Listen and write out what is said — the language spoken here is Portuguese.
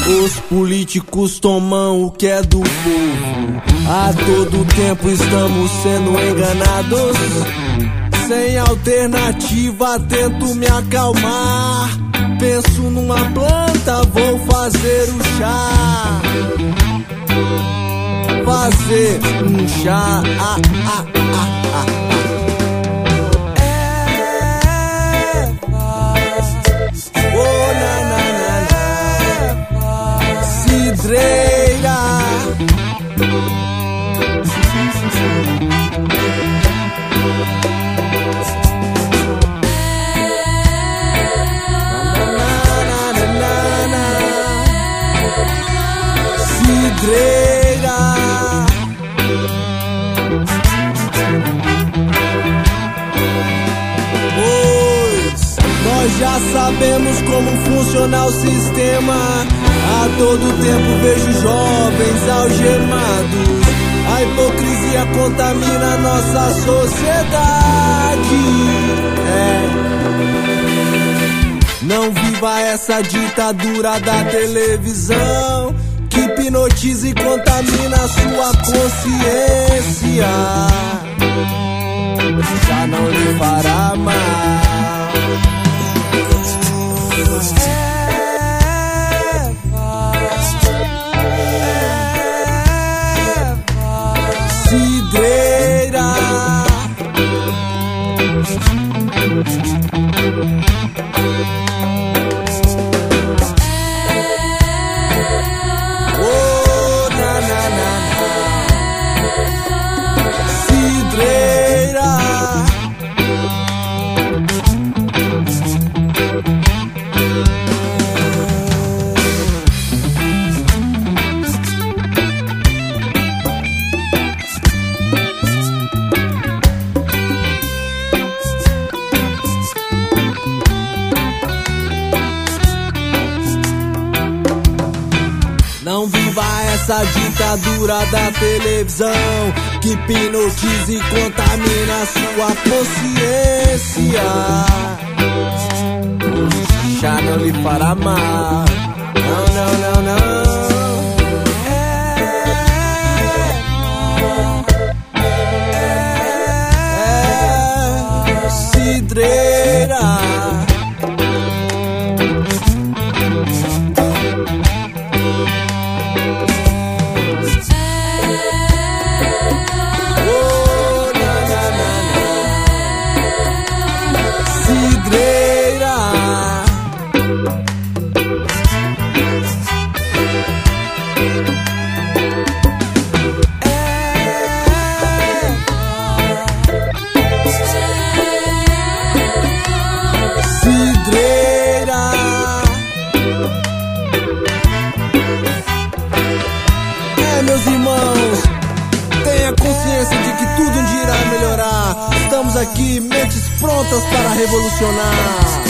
Os políticos tomam o que é do povo. A todo tempo estamos sendo enganados. Sem alternativa tento me acalmar. Penso numa planta, vou fazer o chá. Fazer um chá. Cidreira. Cidreira. Pois nós já sabemos como funciona o sistema. A todo tempo vejo jovens algemados. A hipocrisia contamina nossa sociedade. Não viva essa ditadura da televisão que hipnotiza e contamina a sua consciência. Já não lhe fará mal. Cidreira. Oh, na na na. Cidreira. Não viva essa ditadura da televisão que hipnotiza e contamina a sua consciência. Já não lhe fará mal. Não, não, não, não. Cidreira. Meus irmãos, tenha consciência de que tudo um dia irá melhorar. Estamos aqui, mentes prontas para revolucionar.